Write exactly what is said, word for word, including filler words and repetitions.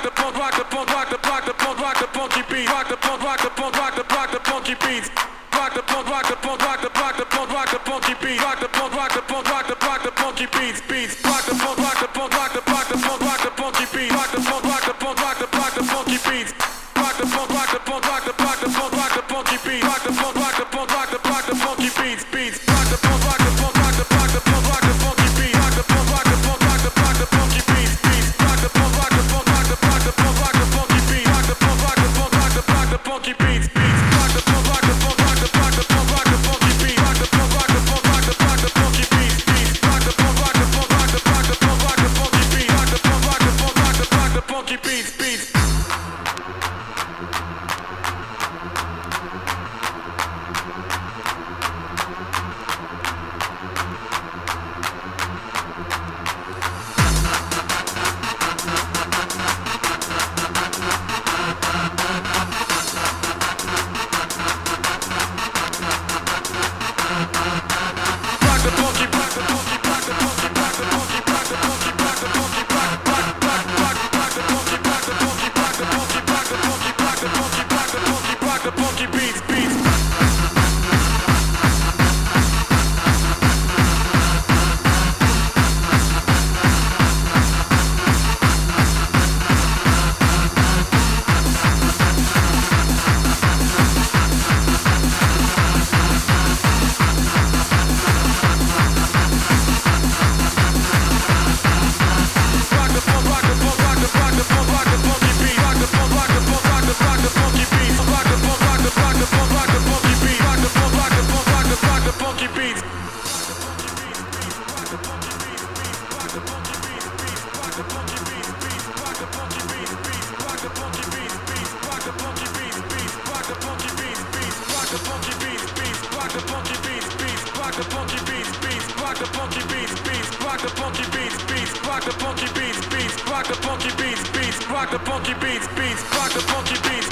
the funk, rock the funk, rock the rock the funk, rock the funky beat, rock the funk, rock the funk, rock the rock the funky beats. Rock the funk, rock the funk, rock the rock the funk, rock the funky beat. Rock the funk, rock the funk, rock the rock the funky beats, beats. Rock the funk, rock the funk, rock the rock the funk, rock the funky beat. Rock the funk, rock the funk, rock the rock the funky beats. Rock the funk, rock the funk, rock the rock the funk, rock the funky beat. Rock the funk, rock the funk, rock the rock the funky beats, beats. Rock the funk, rock the funk, rock the rock the funk, rock the funky beat. Rock the funk, rock the funk, rock the rock the funky beats, beats. Rock the funk, rock the funk, rock the rock the funk, rock the funky beat. Rock the funk, rock the funk, rock the rock the funky beats, beats. Rock the funk, rock the funk, rock the rock the funk, rock the funky beat. Rock the funk, rock the funk, rock the rock the funky beats, beats. Rock the funk, rock the funk, rock the rock the funk, rock the funky beat. Rock the funk, rock the funk, rock the rock the funky beats, beats. Rock the funky beats, beats, rock the funky beats, beats, rock the funky beats.